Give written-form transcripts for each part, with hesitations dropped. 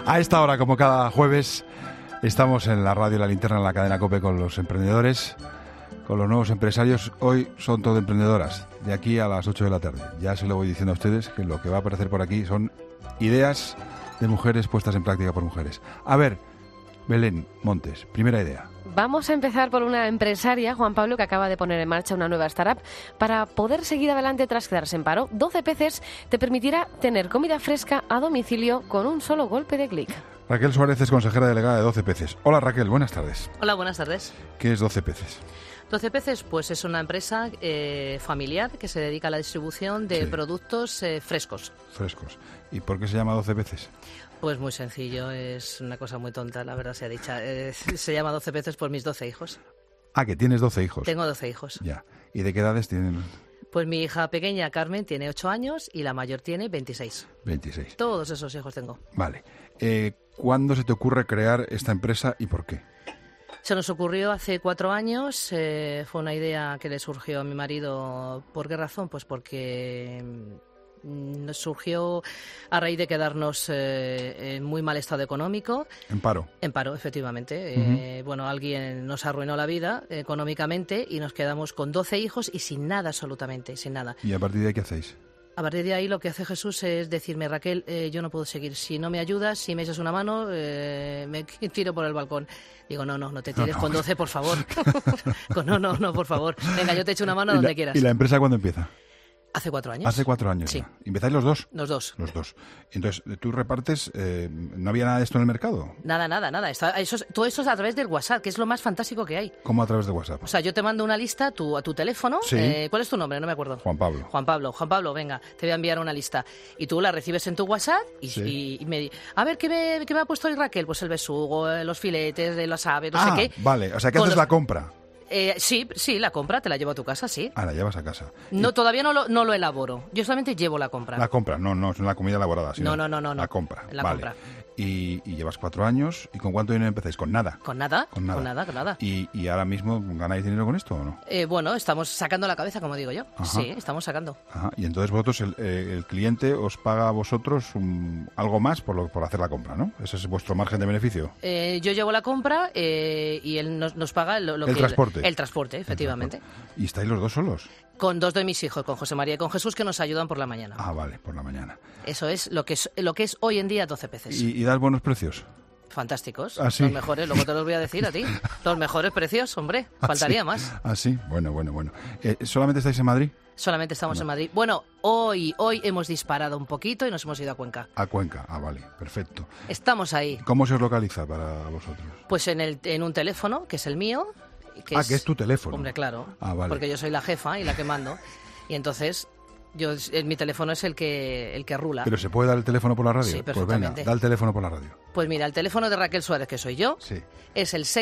A esta hora, como cada jueves, estamos en la radio La Linterna, en la cadena COPE, con los emprendedores, con los nuevos empresarios. Hoy son todo emprendedoras, de aquí a las 8 de la tarde. Ya se lo voy diciendo a ustedes, que lo que va a aparecer por aquí son ideas de mujeres puestas en práctica por mujeres. A ver, Belén Montes, primera idea. Vamos a empezar por una empresaria, Juan Pablo, que acaba de poner en marcha una nueva startup para poder seguir adelante tras quedarse en paro. 12 peces te permitirá tener comida fresca a domicilio con un solo golpe de clic. Raquel Suárez es consejera delegada de 12 peces. Hola Raquel, buenas tardes. Hola, buenas tardes. ¿Qué es 12 peces? 12 peces, pues es una empresa familiar que se dedica a la distribución de productos frescos. Frescos. ¿Y por qué se llama 12 peces? Pues muy sencillo, es una cosa muy tonta, la verdad sea dicha. Se llama 12 peces por mis 12 hijos. Ah, que tienes 12 hijos. Tengo 12 hijos. Ya. ¿Y de qué edades tienen? Pues mi hija pequeña, Carmen, tiene 8 años y la mayor tiene 26. 26. Todos esos hijos tengo. Vale. ¿Cuándo se te ocurre crear esta empresa y por qué? Se nos ocurrió hace 4 años, fue una idea que le surgió a mi marido. ¿Por qué razón? Pues porque nos surgió a raíz de quedarnos en muy mal estado económico. ¿En paro? En paro, efectivamente. Bueno, alguien nos arruinó la vida económicamente y nos quedamos con 12 hijos y sin nada, absolutamente, sin nada. ¿Y a partir de ahí qué hacéis? A partir de ahí lo que hace Jesús es decirme, Raquel, yo no puedo seguir. Si no me ayudas, si me echas una mano, me tiro por el balcón. Digo, no te tires con 12, por favor. No, por favor. Venga, yo te echo una mano donde quieras. ¿Y la empresa cuándo empieza? Hace 4 años. Hace 4 años, sí. Ya. ¿Empezáis los dos? Los dos. Los dos. Entonces, ¿tú repartes? ¿No había nada de esto en el mercado? Nada. Todo eso es a través del WhatsApp, que es lo más fantástico que hay. ¿Cómo a través de WhatsApp? O sea, yo te mando una lista a tu teléfono. Sí. ¿Cuál es tu nombre? No me acuerdo. Juan Pablo. Juan Pablo, venga, te voy a enviar una lista. Y tú la recibes en tu WhatsApp y me a ver, ¿qué me ha puesto hoy Raquel? Pues el besugo, los filetes de las aves, no sé qué. Vale, o sea, que haces la compra. Sí, la compra te la llevo a tu casa, sí. Ah, la llevas a casa. No, todavía no lo elaboro. Yo solamente llevo la compra. La compra, no es la comida elaborada, sino No. la compra. La vale. compra. Y llevas 4 años. ¿Y con cuánto dinero empezáis? ¿Con nada? Con nada. ¿Y ahora mismo ganáis dinero con esto o no? Bueno, estamos sacando la cabeza, como digo yo. Ajá. Sí, estamos sacando. Ajá. Y entonces vosotros, el cliente os paga a vosotros algo más por hacer la compra, ¿no? Ese es vuestro margen de beneficio. Yo llevo la compra y él nos paga el transporte. El transporte, efectivamente. ¿Y estáis los dos solos? Con 2 de mis hijos, con José María y con Jesús, que nos ayudan por la mañana. Ah, vale, por la mañana. Eso es lo que es hoy en día 12 peces. ¿Y das buenos precios? Fantásticos. ¿Ah, sí? Los mejores, luego te los voy a decir a ti. Los mejores precios, hombre. Faltaría más. Ah, sí. Bueno. ¿Solamente estáis en Madrid? Solamente estamos en Madrid. Bueno, hoy hemos disparado un poquito y nos hemos ido a Cuenca. A Cuenca, vale, perfecto. Estamos ahí. ¿Cómo se os localiza para vosotros? Pues en un teléfono, que es el mío. Que es tu teléfono. Hombre, claro. Ah, vale. Porque yo soy la jefa y la que mando. Y entonces, mi teléfono es el que rula. ¿Pero se puede dar el teléfono por la radio? Sí, perfectamente. Pues venga, da el teléfono por la radio. Pues mira, el teléfono de Raquel Suárez, que soy yo, es el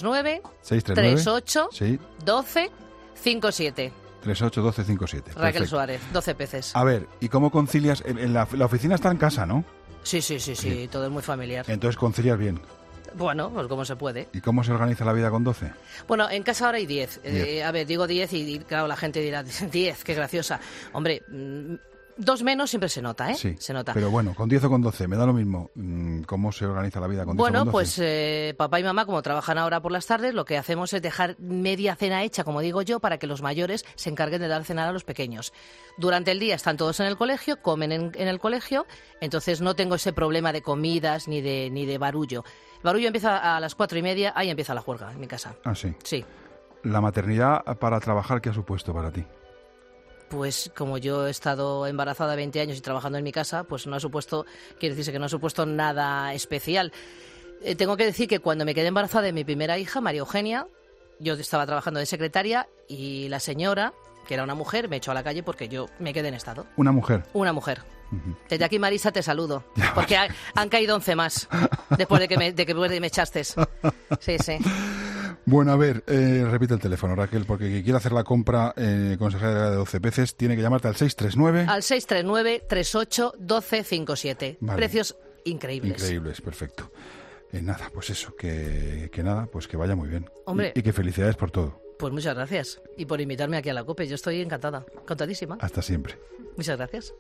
639-38 12 57. 38 12 57. Raquel Perfecto. Suárez, 12 peces. A ver, ¿y cómo concilias? La oficina está en casa, ¿no? Sí, todo es muy familiar. Entonces concilias bien. Bueno, pues como se puede. ¿Y cómo se organiza la vida con 12? Bueno, en casa ahora hay 10. A ver, digo 10 y claro, la gente dirá, 10, qué graciosa. Hombre, 2 menos siempre se nota, ¿eh? Sí, se nota. Pero bueno, con 10 o con 12, me da lo mismo. ¿Cómo se organiza la vida con 10 o con 12? Bueno, pues papá y mamá, como trabajan ahora por las tardes, lo que hacemos es dejar media cena hecha, como digo yo, para que los mayores se encarguen de dar cenar a los pequeños. Durante el día están todos en el colegio, comen en el colegio, entonces no tengo ese problema de comidas ni de barullo. El barullo empieza a las 4:30, ahí empieza la juerga en mi casa. Ah, sí. Sí. ¿La maternidad para trabajar qué ha supuesto para ti? Pues como yo he estado embarazada 20 años y trabajando en mi casa, pues quiere decirse que no ha supuesto nada especial. Tengo que decir que cuando me quedé embarazada de mi primera hija, María Eugenia, yo estaba trabajando de secretaria y la señora, que era una mujer, me echó a la calle porque yo me quedé en estado. ¿Una mujer? Una mujer. Desde aquí, Marisa, te saludo, porque han caído 11 más después de que me echaste. Sí. Bueno, a ver, repite el teléfono, Raquel, porque quien quiera hacer la compra, consejera de 12 peces, tiene que llamarte al 639... Al 639-38 12 57. Vale. Precios increíbles. Increíbles, perfecto. Nada, pues eso, que vaya muy bien. Hombre. Y que felicidades por todo. Pues muchas gracias. Y por invitarme aquí a la COPE. Yo estoy encantada, encantadísima. Hasta siempre. Muchas gracias.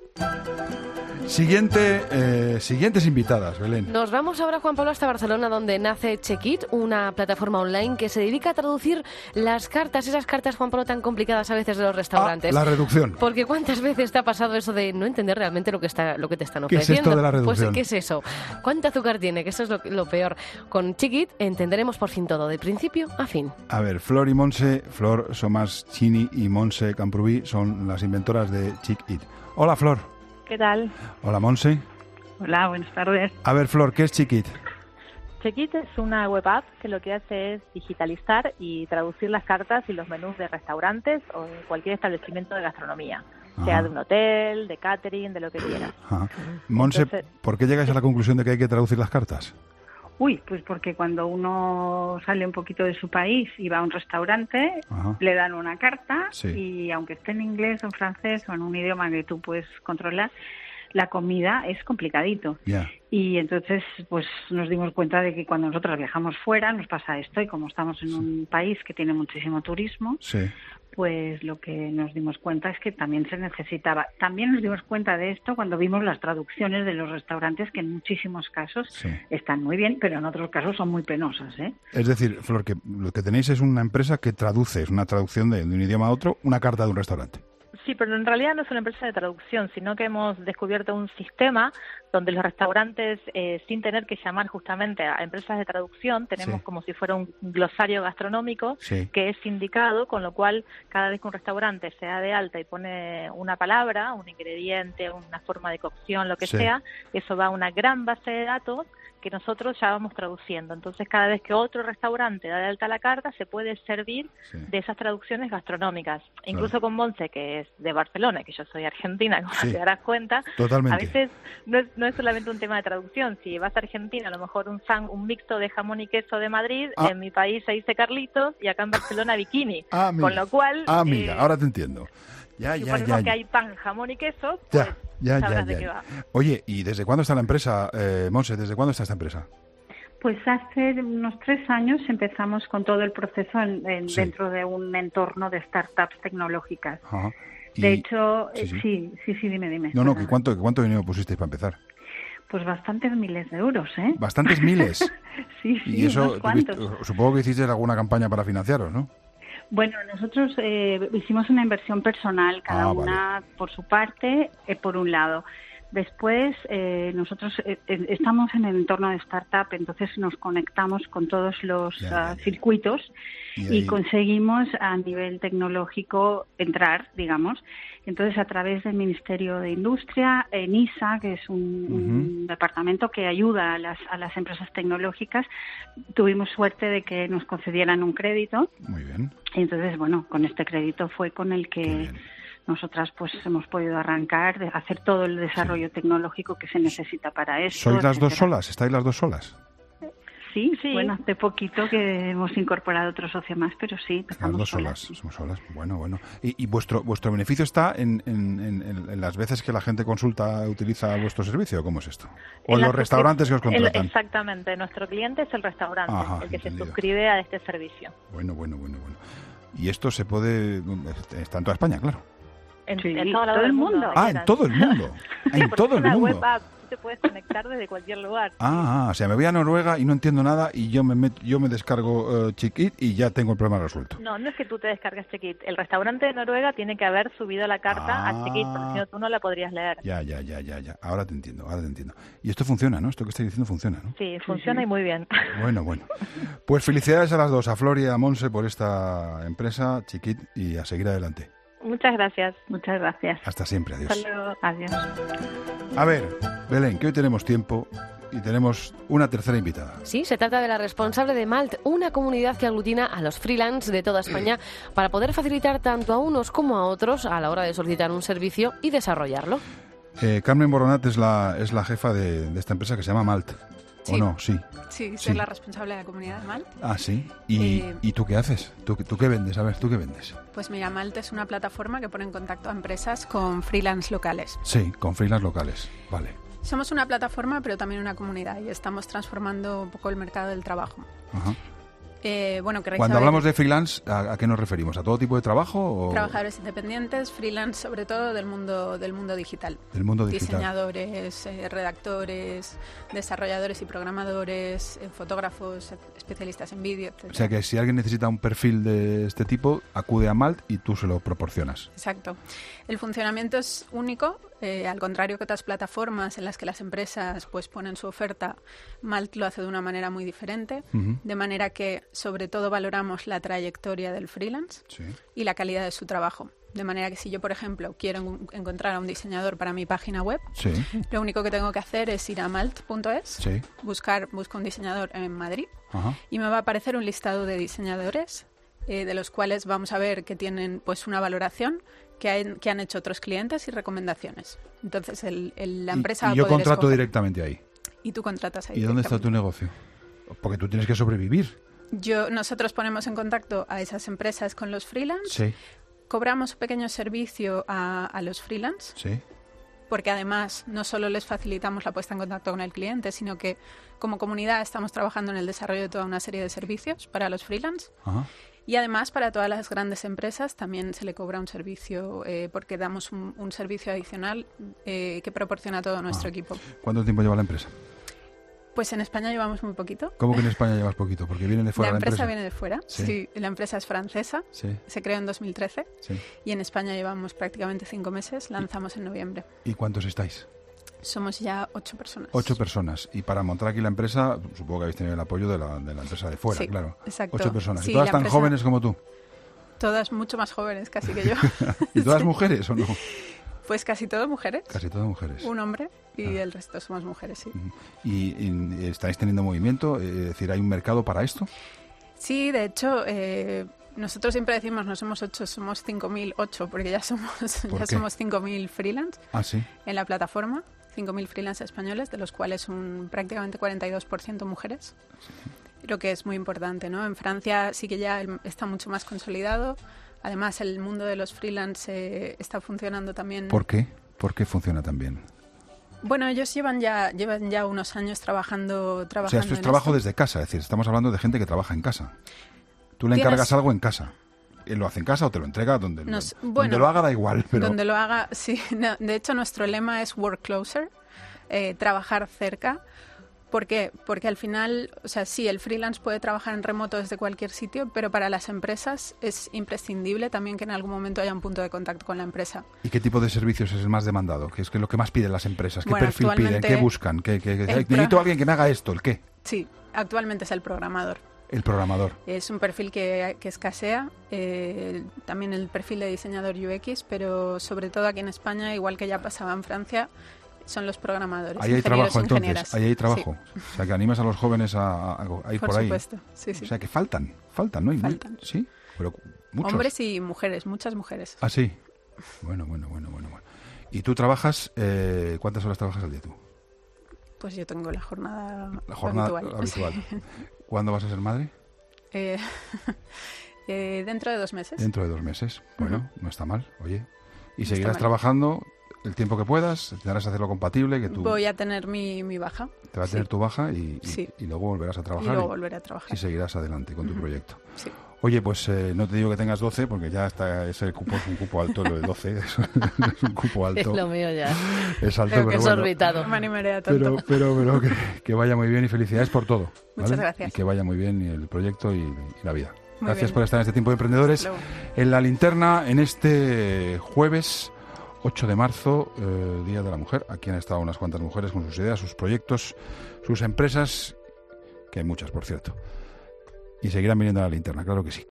Siguientes invitadas, Belén. Nos vamos ahora, Juan Pablo, hasta Barcelona, donde nace Check-It, una plataforma online que se dedica a traducir las cartas, esas cartas, Juan Pablo, tan complicadas a veces de los restaurantes. La reducción. Porque ¿cuántas veces te ha pasado eso de no entender realmente lo que te están ofreciendo? ¿Qué es esto de la reducción? Pues, ¿qué es eso? ¿Cuánto azúcar tiene? Que eso es lo peor. Con Check-It entenderemos por fin todo, de principio a fin. A ver, Flor y Montse, Flor Somaschini y Montse Camprubí son las inventoras de Check-It. Hola, Flor. ¿Qué tal? Hola, Montse. Hola, buenas tardes. A ver, Flor, ¿qué es Check-It? Check-It es una web app que lo que hace es digitalizar y traducir las cartas y los menús de restaurantes o de cualquier establecimiento de gastronomía, sea de un hotel, de catering, de lo que quieras. Montse, ¿por qué llegáis a la conclusión de que hay que traducir las cartas? Pues porque cuando uno sale un poquito de su país y va a un restaurante, le dan una carta y aunque esté en inglés o en francés o en un idioma que tú puedes controlar, la comida es complicadito. Y entonces pues nos dimos cuenta de que cuando nosotros viajamos fuera nos pasa esto, y como estamos en un país que tiene muchísimo turismo, pues lo que nos dimos cuenta es que también se necesitaba. También nos dimos cuenta de esto cuando vimos las traducciones de los restaurantes, que en muchísimos casos están muy bien, pero en otros casos son muy penosas, ¿eh? Es decir, Flor, que lo que tenéis es una empresa que traduce, es una traducción de un idioma a otro, una carta de un restaurante. Sí, pero en realidad no es una empresa de traducción, sino que hemos descubierto un sistema donde los restaurantes, sin tener que llamar justamente a empresas de traducción, tenemos como si fuera un glosario gastronómico que es indicado, con lo cual cada vez que un restaurante se da de alta y pone una palabra, un ingrediente, una forma de cocción, lo que sea, eso va a una gran base de datos que nosotros ya vamos traduciendo. Entonces, cada vez que otro restaurante da de alta la carta, se puede servir de esas traducciones gastronómicas. Incluso con Montse, que es de Barcelona, que yo soy argentina, como te darás cuenta, a veces no es solamente un tema de traducción. Si vas a Argentina, a lo mejor un mixto de jamón y queso de Madrid, en mi país se dice Carlitos, y acá en Barcelona bikini. Con lo cual... mira, ahora te entiendo. Si ponemos que hay pan, jamón y queso, pues sabrás de qué va. Oye, ¿y desde cuándo está la empresa, Montse? ¿Desde cuándo está esta empresa? Pues hace unos 3 años empezamos con todo el proceso dentro de un entorno de startups tecnológicas. De hecho, sí, dime. No, ¿cuánto dinero pusisteis para empezar? Pues bastantes miles de euros, ¿eh? ¿Bastantes miles? Sí, y eso, supongo que hicisteis alguna campaña para financiaros, ¿no? Bueno, nosotros hicimos una inversión personal, cada una por su parte, por un lado. Después, nosotros estamos en el entorno de startup, entonces nos conectamos con todos los circuitos y conseguimos a nivel tecnológico entrar, digamos. Entonces, a través del Ministerio de Industria, NISA, que es un departamento que ayuda a las empresas tecnológicas, tuvimos suerte de que nos concedieran un crédito. Muy bien. Y entonces, bueno, con este crédito fue con el que nosotras pues hemos podido arrancar, de hacer todo el desarrollo tecnológico que se necesita para eso. ¿Sois las dos solas? ¿Estáis las dos solas? Sí, bueno, hace poquito que hemos incorporado otro socio más, pero sí, estamos dos solas. Somos solas. Bueno. ¿Y vuestro beneficio está en las veces que la gente utiliza vuestro servicio? ¿Cómo es esto? ¿O en los restaurantes que os contratan? Exactamente, nuestro cliente es el restaurante, el que se suscribe a este servicio. Bueno. ¿Y esto se puede...? Está en toda España, claro. En todo el mundo. En todo el mundo. En todo el mundo. Web app. Te puedes conectar desde cualquier lugar. O sea, me voy a Noruega y no entiendo nada y yo me descargo Check-It y ya tengo el problema resuelto. No es que tú te descargas Check-It. El restaurante de Noruega tiene que haber subido la carta a Check-It, porque si no tú no la podrías leer. Ya. Ahora te entiendo. Y esto funciona, ¿no? Esto que estáis diciendo funciona, ¿no? Sí, funciona y muy bien. Bueno. Pues felicidades a las dos, a Flor y a Montse, por esta empresa, Check-It, y a seguir adelante. Muchas gracias. Hasta siempre, adiós. Hasta luego. Adiós. A ver, Belén, que hoy tenemos tiempo y tenemos una tercera invitada. Sí, se trata de la responsable de Malt, una comunidad que aglutina a los freelance de toda España para poder facilitar tanto a unos como a otros a la hora de solicitar un servicio y desarrollarlo. Carmen Boronat es la jefa de esta empresa que se llama Malt. Sí. ¿O no? Sí. Sí, soy la responsable de la comunidad de Malt. Sí. ¿Y tú qué haces? ¿Tú qué vendes? A ver, ¿tú qué vendes? Pues mira, Malt es una plataforma que pone en contacto a empresas con freelance locales. Sí, con freelance locales. Vale. Somos una plataforma, pero también una comunidad, y estamos transformando un poco el mercado del trabajo. Cuando hablamos de freelance, ¿a qué nos referimos? ¿A todo tipo de trabajo? ¿O? Trabajadores independientes, freelance, sobre todo del mundo digital. Del mundo digital. Diseñadores, redactores, desarrolladores y programadores, fotógrafos, especialistas en vídeo, etc. O sea que si alguien necesita un perfil de este tipo, acude a Malt y tú se lo proporcionas. Exacto. El funcionamiento es único. Al contrario que otras plataformas en las que las empresas pues ponen su oferta, Malt lo hace de una manera muy diferente, de manera que sobre todo valoramos la trayectoria del freelance y la calidad de su trabajo. De manera que si yo, por ejemplo, quiero encontrar a un diseñador para mi página web, lo único que tengo que hacer es ir a malt.es, busco un diseñador en Madrid y me va a aparecer un listado de diseñadores de los cuales vamos a ver que tienen pues una valoración que han hecho otros clientes y recomendaciones. Entonces, la empresa va a yo poder contrato escoger. directamente ahí. Y tú contratas ahí. ¿Y dónde está tu negocio? Porque tú tienes que sobrevivir. Nosotros ponemos en contacto a esas empresas con los freelance. Cobramos un pequeño servicio a los freelance. Porque además no solo les facilitamos la puesta en contacto con el cliente, sino que como comunidad estamos trabajando en el desarrollo de toda una serie de servicios para los freelance. Y además para todas las grandes empresas también se le cobra un servicio porque damos un servicio adicional que proporciona todo nuestro equipo. ¿Cuánto tiempo lleva la empresa? Pues en España llevamos muy poquito. ¿Cómo que en España llevas poquito? Porque viene de fuera la empresa. La empresa viene de fuera, sí. La empresa es francesa, se creó en 2013 y en España llevamos prácticamente 5 meses, lanzamos en noviembre. ¿Y cuántos estáis? Somos ya 8 personas. 8 personas. Y para montar aquí la empresa, supongo que habéis tenido el apoyo de la empresa de fuera, claro. Exacto. 8 personas. Sí, ¿Y todas tan jóvenes como tú? Todas mucho más jóvenes casi que yo. ¿Y todas mujeres o no? Pues casi todas mujeres. Casi todas mujeres. Un hombre y el resto somos mujeres, sí. ¿Y estáis teniendo movimiento? Es decir, ¿hay un mercado para esto? Sí, de hecho, nosotros siempre decimos no somos 8, somos 5.008, porque ya somos 5.000 freelance en la plataforma. 5.000 freelance españoles, de los cuales prácticamente 42% mujeres, lo que es muy importante, ¿no? En Francia sí que ya está mucho más consolidado. Además, el mundo de los freelance está funcionando también. ¿Por qué? ¿Por qué funciona tan bien? Bueno, ellos llevan ya unos años trabajando. O sea, esto es trabajo desde casa, es decir, estamos hablando de gente que trabaja en casa. Tú le encargas algo en casa. ¿Él lo hace en casa o te lo entrega? Donde lo haga da igual. Pero... Donde lo haga, sí. No, de hecho, nuestro lema es work closer, trabajar cerca. ¿Por qué? Porque al final, o sea, sí, el freelance puede trabajar en remoto desde cualquier sitio, pero para las empresas es imprescindible también que en algún momento haya un punto de contacto con la empresa. ¿Y qué tipo de servicios es el más demandado? ¿Qué es lo que más piden las empresas? ¿Qué perfil piden? ¿Qué buscan? Necesito a alguien que me haga esto. ¿El qué? Sí, actualmente es el programador. El programador. Es un perfil que escasea, también el perfil de diseñador UX, pero sobre todo aquí en España, igual que ya pasaba en Francia, son los programadores. Ahí hay trabajo entonces, ahí hay trabajo. Sí. O sea, que animas a los jóvenes a ir por ahí. Por supuesto, sí. O sea, que faltan, ¿no? Faltan. Sí, pero muchos. Hombres y mujeres, muchas mujeres. Ah, sí. Bueno. ¿Y tú trabajas, cuántas horas trabajas al día tú? Pues yo tengo la jornada habitual. Sí. ¿Cuándo vas a ser madre? Dentro de 2 meses. Dentro de 2 meses. Bueno, no está mal, oye. ¿Y seguirás trabajando el tiempo que puedas? ¿Tendrás que hacerlo compatible? Que tú... Voy a tener mi baja. Te vas a tener tu baja y luego volverás a trabajar. Y luego volveré a trabajar. Y seguirás adelante con tu proyecto. Sí. Oye, pues no te digo que tengas 12, porque ya ese cupo es un cupo alto, lo de 12 es un cupo alto. Es lo mío ya. Es alto, creo que pero es orbitado. Me animaré a tanto. Pero que vaya muy bien y felicidades por todo. ¿vale? Muchas gracias. Y que vaya muy bien el proyecto y la vida. Muy Gracias bien. por estar en este tiempo de emprendedores. En La Linterna, en este jueves 8 de marzo, Día de la Mujer. Aquí han estado unas cuantas mujeres con sus ideas, sus proyectos, sus empresas, que hay muchas, por cierto. Y seguirán viniendo a La Linterna, claro que sí.